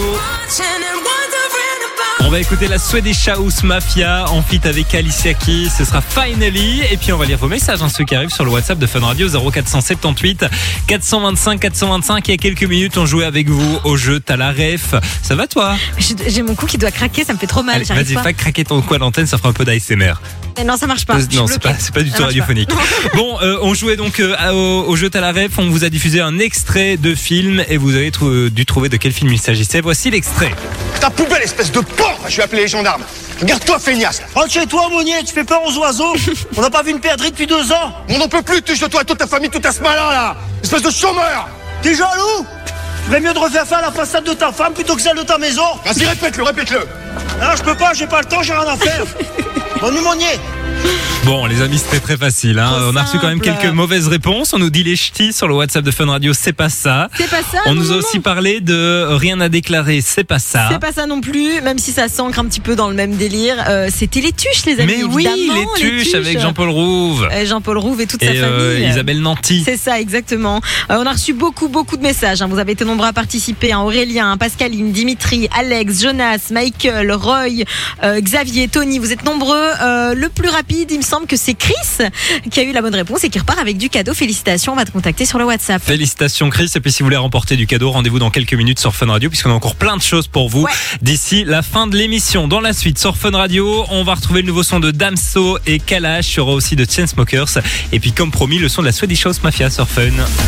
on va écouter la Swedish House Mafia en feat avec Alicia Keys. Ce sera Finally. Et puis on va lire vos messages, hein, ceux qui arrivent sur le WhatsApp de Fun Radio zéro quatre cent soixante-dix-huit quatre cent vingt-cinq quatre cent vingt-cinq. Il y a quelques minutes, on jouait avec vous au jeu T'as la ref. Ça va toi? J'ai mon cou qui doit craquer, ça me fait trop mal. Allez, vas-y, pas. fais craquer ton cou à l'antenne, ça fera un peu d'A S M R. Non, ça marche pas. Non, c'est pas, c'est pas du tout radiophonique. Bon, euh, on jouait donc euh, au, au jeu T'as la ref. On vous a diffusé un extrait de film et vous avez trou- dû trouver de quel film il s'agissait. Voici l'extrait. Ta poubelle, espèce de porc! Je vais appeler les gendarmes. Regarde-toi, feignasse. Rentre chez toi, Monnier, tu fais peur aux oiseaux. On n'a pas vu une perdrix depuis deux ans. On n'en peut plus, touche de toi et toute ta famille, tout à ce malin là. Espèce de chômeur. T'es jaloux? Ferais mieux de refaire faire la façade de ta femme plutôt que celle de ta maison. Vas-y, répète-le, répète-le. Non, je peux pas, j'ai pas le temps, j'ai rien à faire. Bonne nuit, Monnier. Bon, les amis, c'était très facile. Hein. Trop on a reçu quand même simple. quelques mauvaises réponses. On nous dit les ch'tis sur le WhatsApp de Fun Radio, c'est pas ça. C'est pas ça. On non, nous a non, aussi non. parlé de rien à déclarer, c'est pas ça. C'est pas ça non plus, même si ça s'ancre un petit peu dans le même délire. Euh, C'était les tuches, les amis. Mais oui, évidemment, les tuches, tuches. avec Jean-Paul Rouve. Euh, Jean-Paul Rouve et toute et sa euh, famille. Isabelle Nanty. C'est ça, exactement. Euh, on a reçu beaucoup, beaucoup de messages. Hein. Vous avez été nombreux à participer. Hein. Aurélien, Pascaline, Dimitri, Alex, Jonas, Michael, Roy, euh, Xavier, Tony. Vous êtes nombreux. Euh, le plus rapide, il me semble que c'est Chris qui a eu la bonne réponse et qui repart avec du cadeau. Félicitations, on va te contacter sur le WhatsApp. Félicitations Chris, et puis si vous voulez remporter du cadeau, rendez-vous dans quelques minutes sur Fun Radio puisqu'on a encore plein de choses pour vous Ouais. d'ici la fin de l'émission. Dans la suite sur Fun Radio, on va retrouver le nouveau son de Damso et Kalash, il y aura aussi de Chainsmokers et puis comme promis le son de la Swedish House Mafia sur Fun.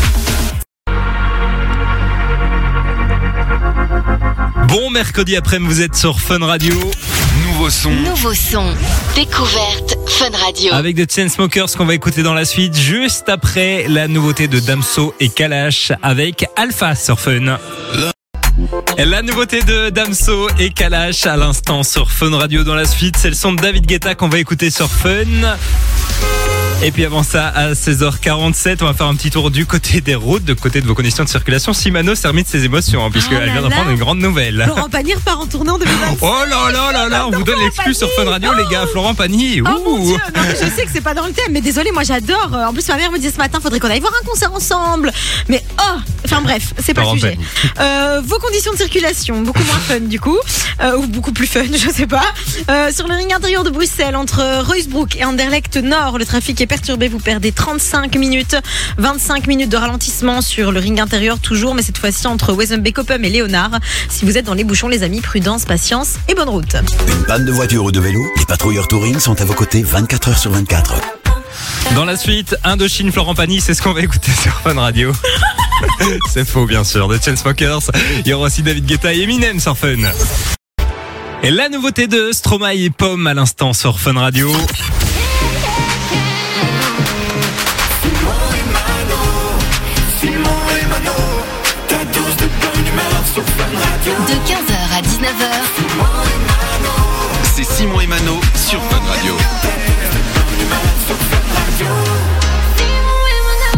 Bon mercredi après-midi, vous êtes sur Fun Radio. Nouveau son. Nouveau son. Découverte Fun Radio. Avec The Chainsmokers qu'on va écouter dans la suite, juste après la nouveauté de Damso et Kalash avec Alpha sur Fun. La nouveauté de Damso et Kalash à l'instant sur Fun Radio. Dans la suite, c'est le son de David Guetta qu'on va écouter sur Fun. Et puis avant ça, à seize heures quarante-sept, on va faire un petit tour du côté des routes, du côté de vos conditions de circulation. Simano s'est remis de ses émotions, hein, puisqu'elle Oh là vient là. d'apprendre une grande nouvelle. Florent Pagny repart en tournée en deux mille vingt-six. Oh là là là là, on vous donne l'exclu sur Fun Radio, les gars. Florent Pagny. Oh mon ouh. Dieu, non, mais je sais que c'est pas dans le thème, mais désolé, moi j'adore. En plus, ma mère me disait ce matin, faudrait qu'on aille voir un concert ensemble. Mais oh, enfin bref, c'est pas le Florent sujet. Euh, vos conditions de circulation, beaucoup moins fun du coup, euh, ou beaucoup plus fun, je sais pas. Euh, sur le ring intérieur de Bruxelles, entre Ruysbroek et Anderlecht Nord, le trafic est perturbé. Vous perdez trente-cinq minutes, vingt-cinq minutes de ralentissement sur le ring intérieur toujours, mais cette fois-ci entre Wezenbeek-Oppum et Léonard. Si vous êtes dans les bouchons, les amis, prudence, patience et bonne route. Une panne de voiture ou de vélo, les patrouilleurs Touring sont à vos côtés vingt-quatre heures sur vingt-quatre. Dans la suite, Indochine, Florent Pagny, c'est ce qu'on va écouter sur Fun Radio. C'est faux, bien sûr. The Chainsmokers. Il y aura aussi David Guetta et Eminem sur Fun. Et la nouveauté de Stromae et Pomme à l'instant sur Fun Radio. De quinze heures à dix-neuf heures. C'est Simon et Mano sur Fun Radio. Et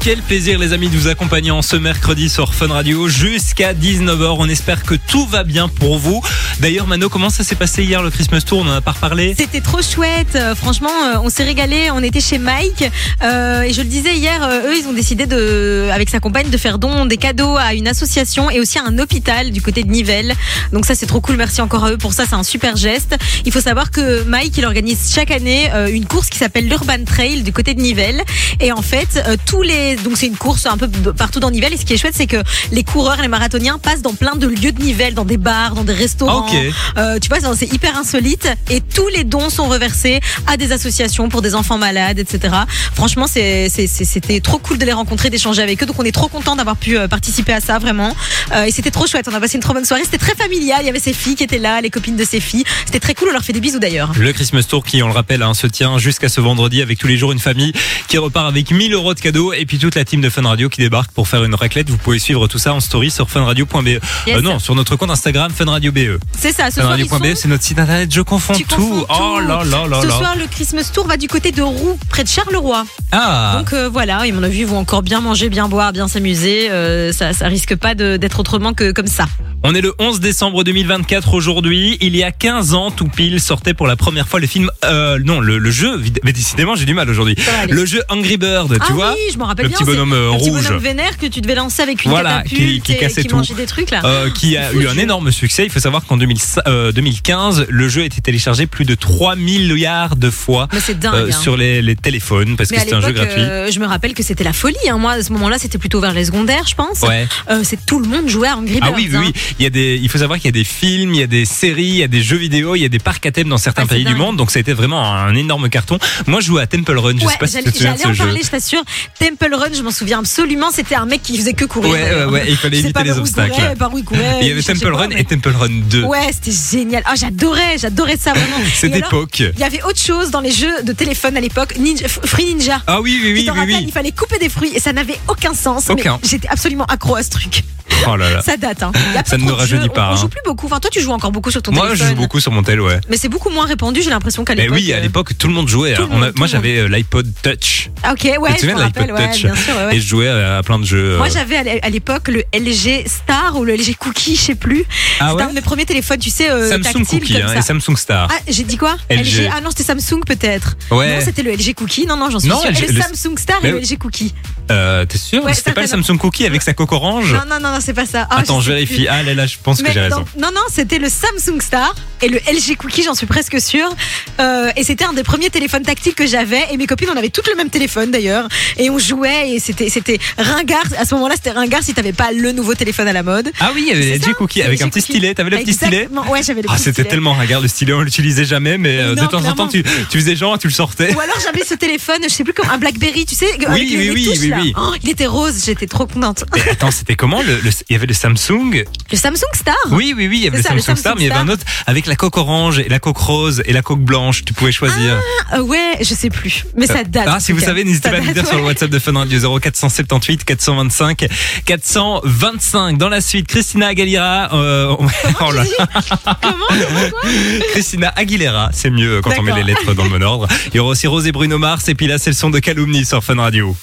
quel plaisir les amis de vous accompagner en ce mercredi sur Fun Radio jusqu'à dix-neuf heures. On espère que tout va bien pour vous. D'ailleurs Mano, comment ça s'est passé hier le Christmas Tour? On en a pas reparlé. C'était trop chouette, euh, franchement euh, on s'est régalé, on était chez Mike euh, et je le disais hier, euh, eux ils ont décidé de, avec sa compagne de faire don des cadeaux à une association et aussi à un hôpital du côté de Nivelles. Donc ça c'est trop cool, merci encore à eux pour ça, c'est un super geste. Il faut savoir que Mike il organise chaque année euh, une course qui s'appelle l'Urban Trail du côté de Nivelles et en fait euh, tous les, donc c'est une course un peu partout dans Nivelles et ce qui est chouette c'est que les coureurs, les marathoniens passent dans plein de lieux de Nivelles, dans des bars, dans des restaurants. Okay. Euh, tu vois, c'est hyper insolite et tous les dons sont reversés à des associations pour des enfants malades, et cetera. Franchement, c'est, c'est, c'est, c'était trop cool de les rencontrer, d'échanger avec eux. Donc, on est trop content d'avoir pu euh, participer à ça, vraiment. Euh, et c'était trop chouette. On a passé une trop bonne soirée. C'était très familial. Il y avait ses filles qui étaient là, les copines de ses filles. C'était très cool. On leur fait des bisous d'ailleurs. Le Christmas Tour qui, on le rappelle, hein, se tient jusqu'à ce vendredi avec tous les jours une famille qui repart avec mille euros de cadeaux et puis toute la team de Fun Radio qui débarque pour faire une raclette. Vous pouvez suivre tout ça en story sur funradio point b e. Yes. Euh, non, sur notre compte Instagram Fun Radio B E. C'est ça. Ce funradio point b e, soir, c'est notre site internet. Je confonds Tu tout. confonds Oh tout. là là là Ce là. soir, le Christmas Tour va du côté de Roux, près de Charleroi. Ah. Donc euh, voilà, et à mon avis, ils vont encore bien manger, bien boire, bien s'amuser. Euh, ça, ça risque pas de, d'être autrement que comme ça. On est le onze décembre deux mille vingt-quatre aujourd'hui. Il y a quinze ans, tout pile, sortait pour la première fois le film, euh, non, le, le jeu, mais décidément, j'ai du mal aujourd'hui. Le jeu Angry Bird, tu ah vois. Oui, je m'en rappelle le bien. petit bonhomme c'est, rouge. Le petit bonhomme vénère que tu devais lancer avec une voilà, catapulte qui, qui et cassait qui tout. mangeait des trucs là. Euh, qui a eu un énorme succès. Il faut savoir qu'en deux mille, euh, deux mille quinze, le jeu a été téléchargé plus de trois milliards de fois Mais c'est dingue, euh, hein. sur les, les téléphones parce Mais que à c'était un jeu l'époque, gratuit. euh, je me rappelle que c'était la folie. Hein. Moi, à ce moment-là, c'était plutôt vers les secondaires, je pense. Ouais. Euh, c'est tout le monde jouait à Angry Birds. Ah oui, oui, hein. oui. Il y a des, il faut savoir qu'il y a des films, il y a des séries, il y a des jeux vidéo, il y a des parcs à thème dans certains Ah, c'est pays du dingue. monde. Donc ça a été vraiment un énorme carton. Moi, je jouais à Temple Run. Je Ouais, sais pas si j'allais, tu te souviens de j'allais ce en jeu. parler, je t'assure. Temple Run, je m'en souviens absolument. C'était un mec qui faisait que courir. Ouais, ouais, ouais. Il fallait Je sais éviter pas les par où il obstacles. courait, par où il courait, Il y avait je sais Temple pas, Run mais- et Temple Run deux. Ouais, c'était génial. Ah, j'adorais, j'adorais ça vraiment. C'est Et alors, d'époque. il y avait autre chose dans les jeux de téléphone à l'époque, Ninja, Free Ninja. Ah oui, oui, Tu oui, te oui, rappelles, oui. il fallait couper des fruits et ça n'avait aucun sens. Aucun. Mais j'étais absolument accro à ce truc. Oh là là. Ça date. Hein. Il y a pas Ça ne trop nous de rajeunit jeux. pas, On, on hein. joue plus beaucoup. Enfin, toi, tu joues encore beaucoup sur ton Moi, je téléphone. joue beaucoup sur mon tel, ouais. Mais c'est beaucoup moins répandu. J'ai l'impression qu'à Mais l'époque. oui, à euh, l'époque, tout le monde jouait. tout hein. le monde, On a- tout moi, le monde. j'avais euh, l'iPod Touch. Ah, ok, ouais. tu te je souviens me de l'iPod rappelle, ouais, Touch bien sûr, ouais, ouais. Et je jouais à, à plein de jeux. Moi, euh, j'avais à l'époque le L G Star ou le L G Cookie, je sais plus. Ah C'était ouais un de mes premiers téléphones, tu sais, euh, Samsung tactile Cookie comme hein, ça. et Samsung Star. Ah, j'ai dit quoi L G. Ah non, c'était Samsung peut-être. Ouais. Non, c'était le L G Cookie. Non, non, j'en suis Non, sûre. L G Et le le- Samsung Star Mais et le oui. L G Cookie. Euh, T'es sûr Ouais, C'était pas le certainement. Samsung Cookie avec sa coque orange? Non, non, non, non, c'est pas ça. Ah, Attends, je je sais vérifie. plus. Ah là là, je pense que Mais j'ai raison. donc, non, non, c'était le Samsung Star et le L G Cookie, j'en suis presque sûre. Euh, et c'était un des premiers téléphones tactiles que j'avais. Et mes copines, on avait toutes le même téléphone d'ailleurs. Et on jouait et c'était, c'était ringard. À ce moment-là, c'était ringard si t'avais pas le nouveau téléphone à la mode. Ah oui, il y avait C'est L G ça, Cookie c'est avec L G un petit Cookie. stylet. T'avais le petit stylet? Exactement. Ouais, j'avais le Ah, petit c'était stylet. tellement ringard le stylet, on l'utilisait jamais, mais euh, Non, de temps en temps, clairement. tu, tu faisais genre, tu le sortais. Ou alors j'avais ce téléphone, je sais plus comment, un Blackberry, tu sais, avec Oui, les, oui, les oui, touches, oui, là. oui. Oh, il était rose, j'étais trop contente. Mais attends, c'était comment le, le- Il y avait le Samsung. Le Samsung Star. Oui, oui, oui, il y avait le C'est ça, Samsung, le Star, Samsung mais il y avait un Star. autre avec la coque orange et la coque rose et la coque blanche. Tu pouvais choisir. Ah, ouais, je sais plus, mais ça date. Ah, en si tout vous cas. savez, n'hésitez Ça pas à nous date, dire sur le ouais. WhatsApp de Fun Radio zéro quatre cent soixante-dix-huit quatre cent vingt-cinq quatre cent vingt-cinq. Dans la suite, Christina Aguilera. Euh, oh là. Comment, comment, quoi Christina Aguilera, c'est mieux quand on met D'accord. les lettres dans le bon ordre. Il y aura aussi Rose et Bruno Mars et puis là c'est le son de Calumnie sur Fun Radio.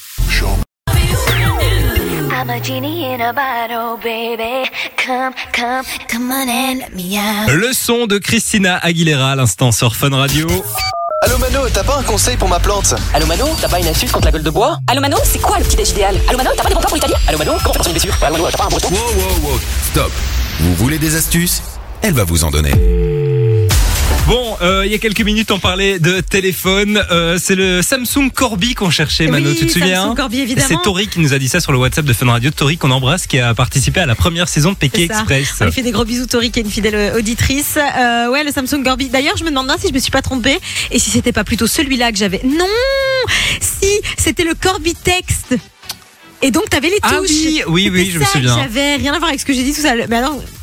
I'm a genie in a bottle, baby. Come, come, come on and let me out. Le son de Christina Aguilera à l'instant sur Fun Radio. Allô Mano, t'as pas un conseil pour ma plante? Allô Mano, t'as pas une astuce contre la gueule de bois? Allô Mano, c'est quoi le petit déj idéal? Allô Mano, t'as pas des repas pour l'Italie? Allô Mano, comment faire passer une blessure? Allô Mano, t'as pas un breton? Wow, wow, wow, stop. Vous voulez des astuces? Elle va vous en donner. Bon, euh, il y a quelques minutes on parlait de téléphone. Euh, c'est le Samsung Corby qu'on cherchait, Mano, Oui, tu te souviens? Samsung Corby, évidemment. C'est Tori qui nous a dit ça sur le WhatsApp de Fun Radio. Tori qu'on embrasse, qui a participé à la première saison de Pékin C'est ça. Express. On lui fait des gros bisous, Tori, qui est une fidèle auditrice. Euh, ouais, le Samsung Corby. D'ailleurs, je me demande si je me suis pas trompée et si c'était pas plutôt celui-là que j'avais. Non, si, c'était le Corby Text. Et donc, t'avais les touches. Ah oui, oui, oui, C'était je me ça souviens. que j'avais rien à voir avec ce que j'ai dit tout à l'heure. Mais alors,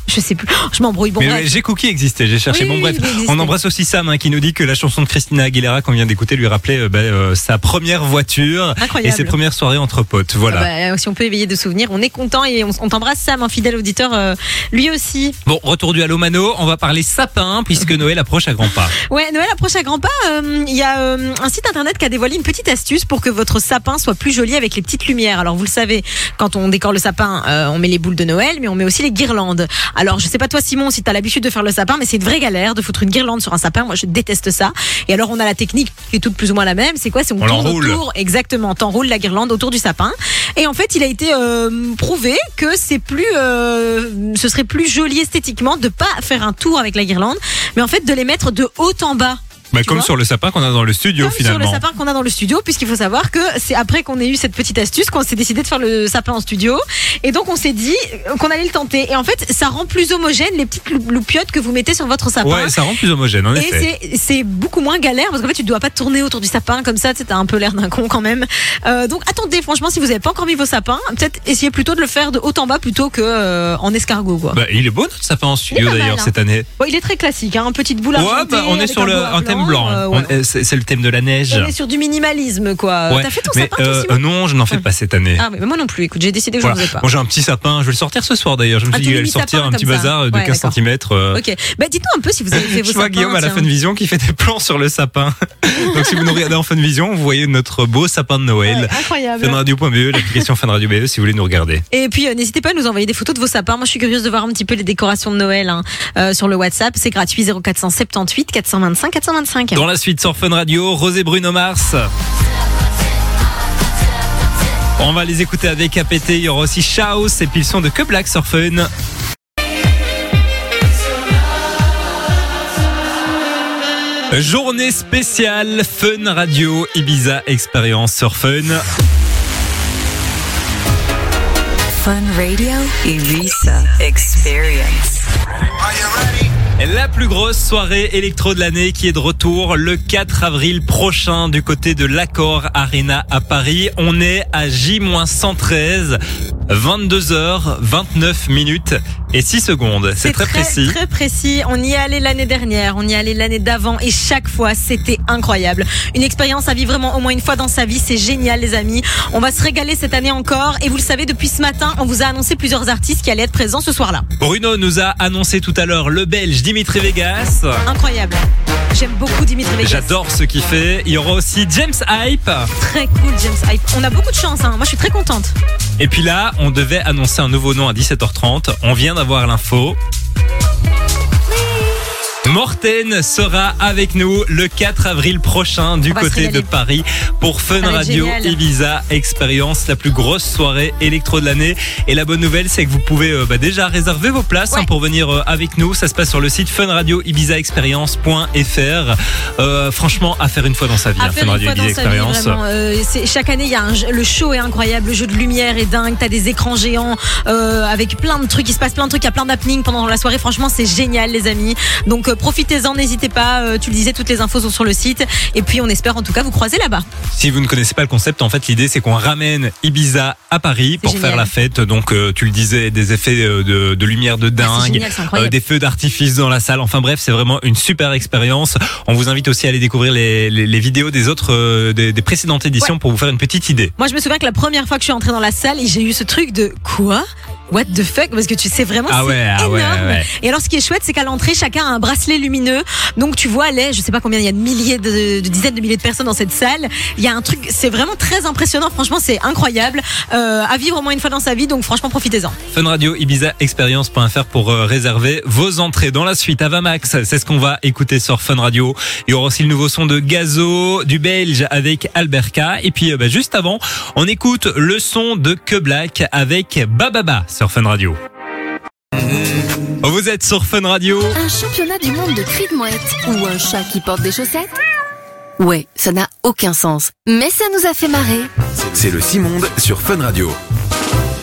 Je sais plus. Je m'embrouille. Bon, mais bref. ouais, J'ai Cookie existait, j'ai cherché. Oui, bon bref, il on embrasse aussi Sam hein, qui nous dit que la chanson de Christina Aguilera qu'on vient d'écouter lui rappelait euh, bah, euh, sa première voiture Incroyable. et ses premières soirées entre potes. Voilà. Ah bah, si on peut éveiller de souvenirs, on est content et on, on t'embrasse Sam, un fidèle auditeur, euh, lui aussi. Bon, retour du Allo Mano, on va parler sapin puisque Noël approche à grands pas. Ouais, Noël approche à grands pas. Il euh, y a euh, un site internet qui a dévoilé une petite astuce pour que votre sapin soit plus joli avec les petites lumières. Alors vous le savez, quand on décore le sapin, euh, on met les boules de Noël, mais on met aussi les guirlandes. Alors je sais pas toi Simon si t'as l'habitude de faire le sapin, mais c'est une vraie galère de foutre une guirlande sur un sapin. Moi je déteste ça. Et alors on a la technique qui est toute plus ou moins la même. C'est quoi? C'est on, on tourne l'enroule. autour, exactement, t'enroules la guirlande autour du sapin. Et en fait il a été euh, prouvé que c'est plus, euh, ce serait plus joli esthétiquement de pas faire un tour avec la guirlande, mais en fait de les mettre de haut en bas. Bah, comme vois sur le sapin qu'on a dans le studio Comme finalement. sur le sapin qu'on a dans le studio, puisqu'il faut savoir que c'est après qu'on ait eu cette petite astuce qu'on s'est décidé de faire le sapin en studio. Et donc on s'est dit qu'on allait le tenter. Et en fait, ça rend plus homogène les petites loupiottes que vous mettez sur votre sapin. Ouais, ça rend plus homogène en et effet. c'est, c'est beaucoup moins galère parce qu'en fait tu ne dois pas te tourner autour du sapin comme ça, tu sais, t'as un peu l'air d'un con quand même. Euh, donc attendez, franchement, si vous n'avez pas encore mis vos sapins, peut-être essayez plutôt de le faire de haut en bas plutôt que euh, en escargot quoi. Bah, il est beau notre sapin en studio mal, d'ailleurs hein. cette année. Bon, il est très classique, hein, petite boule Ouais, argentée bah, on est avec sur un le, bois un thème blanc. euh, On- ouais. c'est, c'est le thème de la neige. On est sur du minimalisme quoi. Ouais. T'as fait ton Mais, sapin toi, euh, Simon? euh, non, je n'en fais pas cette année. Ah mais moi non plus, écoute, j'ai décidé que Voilà. je n'en faisais pas. Bon, j'ai un petit sapin, je vais le sortir ce soir d'ailleurs. Je me Ah, suis ton dit, je vais le mini-sapin sortir un comme petit ça. bazar de Ouais, quinze d'accord. centimètres. Ok, bah dites-nous un peu si vous avez fait vos Je vois sapins. Guillaume à la tiens. Funvision qui fait des plans sur le sapin. Donc si vous nous regardez en Funvision, vous voyez notre beau sapin de Noël. Ouais, incroyable. funradio point b e, l'application Funradio B E si vous voulez nous regarder. Et puis euh, n'hésitez pas à nous envoyer des photos de vos sapins. Moi je suis curieuse de voir un petit peu les décorations de Noël hein, euh, sur le WhatsApp. C'est gratuit, zéro quatre cent soixante-dix-huit quatre cent vingt-cinq quatre cent vingt-cinq. Dans la suite sur Fun Radio, Rosé Bruno Mars. On va les écouter avec A P T, il y aura aussi Chaos et puis le son de Que Black sur Fun. Journée spéciale Fun Radio Ibiza Experience sur Fun. Fun Radio Ibiza Experience. La plus grosse soirée électro de l'année qui est de retour le quatre avril prochain du côté de l'Accor Arena à Paris. On est à J cent treize, vingt-deux heures vingt-neuf minutes et six secondes. C'est, C'est très, précis. Très précis. On y est allé l'année dernière, on y est allé l'année d'avant et chaque fois c'était incroyable. Une expérience à vivre vraiment au moins une fois dans sa vie, c'est génial les amis. On va se régaler cette année encore et vous le savez depuis ce matin, on vous a annoncé plusieurs artistes qui allaient être présents ce soir-là. Bruno nous a annoncé tout à l'heure le Belge Dimitri Vegas. Incroyable. J'aime beaucoup Dimitri Vegas. J'adore ce qu'il fait. Il y aura aussi James Hype. Très cool James Hype. On a beaucoup de chance, hein. Moi je suis très contente. Et puis là, on devait annoncer un nouveau nom à dix-sept heures trente. On vient d'avoir l'info. Morten sera avec nous le quatre avril prochain du On va se côté de régaler. Paris pour Fun Ça va être Radio génial. Ibiza Experience, la plus grosse soirée électro de l'année. Et la bonne nouvelle, c'est que vous pouvez euh, bah, déjà réserver vos places Ouais. hein, pour venir euh, avec nous. Ça se passe sur le site fun radio ibiza experience point f r. Euh, franchement, à faire une fois dans sa vie, À hein, faire Fun une Radio fois dans Ibiza sa vie, Experience. vraiment. Euh, c'est, chaque année, il y a un, jeu- le show est incroyable, le jeu de lumière est dingue. T'as des écrans géants euh, avec plein de trucs, il se passe plein de trucs, il y a plein d'happenings pendant la soirée. Franchement, c'est génial, les amis. Donc euh, profitez-en, n'hésitez pas. Euh, tu le disais, toutes les infos sont sur le site. Et puis, on espère en tout cas vous croiser là-bas. Si vous ne connaissez pas le concept, en fait, l'idée c'est qu'on ramène Ibiza à Paris pour génial. faire la fête. Donc, euh, tu le disais, des effets euh, de, de lumière de Ah, c'est dingue, génial, c'est incroyable. des feux d'artifice dans la salle. Enfin bref, c'est vraiment une super expérience. On vous invite aussi à aller découvrir les, les, les vidéos des autres, euh, des, des précédentes éditions Ouais. pour vous faire une petite idée. Moi, je me souviens que la première fois que je suis entrée dans la salle, j'ai eu ce truc de quoi? What the fuck? Parce que tu sais vraiment, Ah c'est ouais, ah énorme. ouais, ouais. Et alors, ce qui est chouette, c'est qu'à l'entrée, chacun a un bracelet lumineux. Donc, tu vois, les, je sais pas combien, il y a de milliers, de, de dizaines de milliers de personnes dans cette salle. Il y a un truc, c'est vraiment très impressionnant. Franchement, c'est incroyable. Euh, à vivre au moins une fois dans sa vie. Donc, franchement, profitez-en. Fun Radio Ibiza Experience point f r pour euh, réserver vos entrées. Dans la suite, Avamax, c'est ce qu'on va écouter sur Fun Radio. Il y aura aussi le nouveau son de Gazo, du Belge avec Alberca. Et puis, euh, bah, juste avant, on écoute le son de Que Black avec Bababa sur Fun Radio. Vous êtes sur Fun Radio. Un championnat du monde de cris de mouette ou un chat qui porte des chaussettes? Ouais, ça n'a aucun sens. Mais ça nous a fait marrer. C'est le Simonde sur Fun Radio.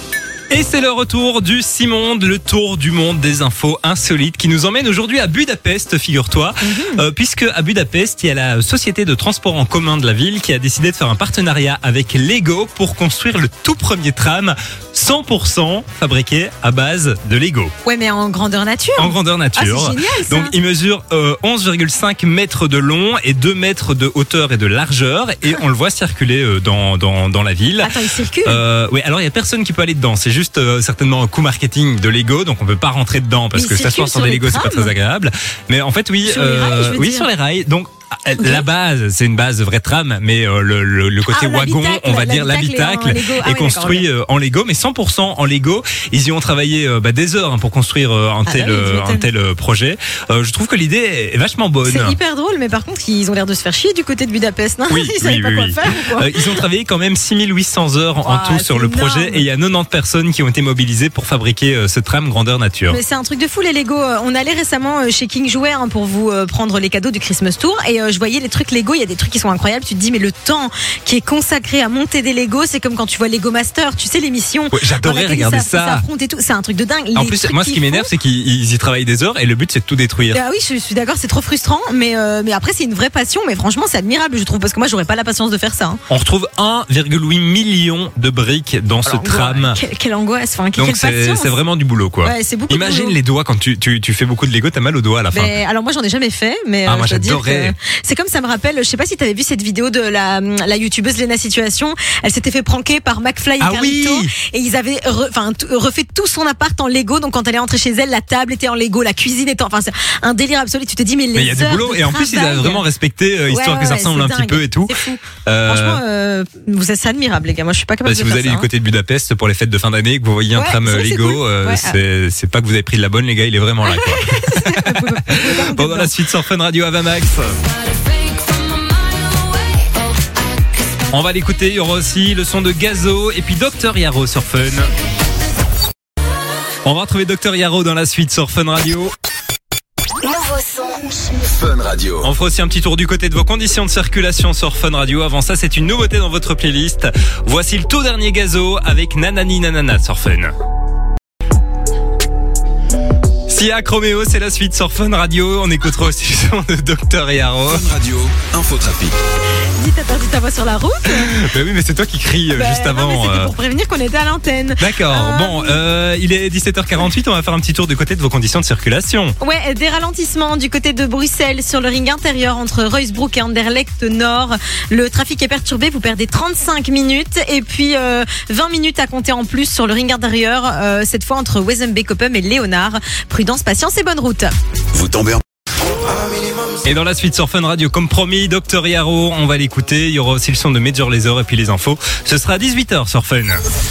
Et c'est le retour du Simonde, le tour du monde des infos insolites qui nous emmène aujourd'hui à Budapest, figure-toi. Mmh. Euh, puisque à Budapest, il y a la société de transport en commun de la ville qui a décidé de faire un partenariat avec Lego pour construire le tout premier tram cent pour cent fabriqué à base de Lego. Ouais, mais en grandeur nature. En grandeur nature. Ah, c'est génial, ça. Donc il mesure euh, onze virgule cinq mètres de long et deux mètres de hauteur et de largeur et on le voit circuler euh, dans, dans, dans la ville. Attends, il circule euh, Oui, alors il y a personne qui peut aller dedans. C'est juste euh, certainement un coup marketing de Lego, donc on peut pas rentrer dedans parce il que s'asseoir sur des Lego c'est pas très agréable. Mais en fait oui, sur les rails, je veux oui dire. sur les rails. Donc Okay. La base, c'est une base de vraie tram, mais euh, le, le, le côté ah, wagon, on va dire l'habitacle l'habitacle, ah, est oui, construit euh, en Lego, mais cent pour cent en Lego. Ils y ont travaillé euh, bah, des heures hein, pour construire euh, un, ah, tel, bah oui, euh, un tel projet. Euh, je trouve que l'idée est vachement bonne. C'est hyper drôle, mais par contre, ils ont l'air de se faire chier du côté de Budapest, non? Oui, Ils savaient oui, pas oui, quoi oui. faire ou quoi Euh, ils ont travaillé quand même six mille huit cents heures en Ah, tout sur le c'est projet énorme. et il y a quatre-vingt-dix personnes qui ont été mobilisées pour fabriquer euh, ce tram grandeur nature. Mais c'est un truc de fou les Lego. On allait récemment euh, chez King Jouet hein, pour vous euh, prendre les cadeaux du Christmas Tour et euh, je voyais les trucs Lego. Il y a des trucs qui sont incroyables. Tu te dis mais le temps qui est consacré à monter des Lego, c'est comme quand tu vois Lego Master. Tu sais l'émission. Ouais, j'adorais dans laquelle regarder ils ça. s'affrontent et tout. C'est un truc de dingue. En Les plus, trucs moi, ce qui qu'ils m'énerve, font- c'est qu'ils ils y travaillent des heures et le but, c'est de tout détruire. Ah oui, je suis d'accord, c'est trop frustrant, mais euh, mais après c'est une vraie passion. Mais franchement, c'est admirable, je trouve, parce que moi, j'aurais pas la patience de faire ça. Hein. On retrouve un virgule huit million de briques dans ce Alors, tram. Quelle, quelle angoisse, enfin, quelle Donc c'est patience. c'est vraiment du boulot quoi. Ouais, c'est beaucoup de Imagine boulot. les doigts quand tu, tu, tu fais beaucoup de Lego, t'as mal aux doigts à la fin. Mais, alors moi j'en ai jamais fait, mais Ah, euh, moi, je dois dire j'adorais. que c'est comme ça me rappelle. Je sais pas si t'avais vu cette vidéo de la la youtubeuse Lena Situation. Elle s'était fait pranker par McFly et Ah Carlito oui. et ils avaient re- enfin t- refait tout son appart en Lego. Donc quand elle est entrée chez elle, la table était en Lego, la cuisine était en... enfin c'est un délire absolu. Tu te dis mais les Mais il y a du heures boulot de et en plus ils avaient travail. vraiment respecté euh, histoire Ouais, que ça ouais, ressemble c'est un petit dingue. peu et tout. C'est fou. Euh, Franchement, euh, vous êtes c'est admirable les gars. Moi je suis pas capable bah, de si vous faire allez ça, du hein. côté de Budapest pour les fêtes de fin d'année, que vous voyez un Ouais, tram ça, euh, c'est Lego, cool. euh, Ouais, c'est c'est pas que vous avez pris de la bonne les gars, il est vraiment là quoi. Bon, dans la suite sur Fun Radio Avamax. On va l'écouter, il y aura aussi le son de Gazo et puis docteur Yaro sur Fun. On va retrouver docteur Yaro dans la suite sur Fun Radio. Nouveau son. Fun Radio. On fera aussi un petit tour du côté de vos conditions de circulation sur Fun Radio. Avant ça, c'est une nouveauté dans votre playlist. Voici le tout dernier Gazo avec Nanani Nanana sur Fun. Sia Chroméo, c'est la suite sur Fun Radio. On écoutera aussi le son de docteur Yaro. Fun Radio, infotrafic. Dis, t'as perdu ta voix sur la route. Bah oui, mais c'est toi qui crie euh, Bah, juste non, avant. mais c'était euh. pour prévenir qu'on était à l'antenne. D'accord. Euh, Bon, euh, il est dix-sept heures quarante-huit. On va faire un petit tour du côté de vos conditions de circulation. Ouais, des ralentissements du côté de Bruxelles sur le ring intérieur entre Ruysbroek et Anderlecht Nord. Le trafic est perturbé, vous perdez trente-cinq minutes et puis euh, vingt minutes à compter en plus sur le ring intérieur, euh, cette fois entre Wezenbeek-Oppum et Léonard. Prudence, patience et bonne route. Vous tombez en... Et dans la suite sur Fun Radio, comme promis, docteur Yaro, on va l'écouter. Il y aura aussi le son de Major Lazer et puis les infos. Ce sera à dix-huit heures sur Fun.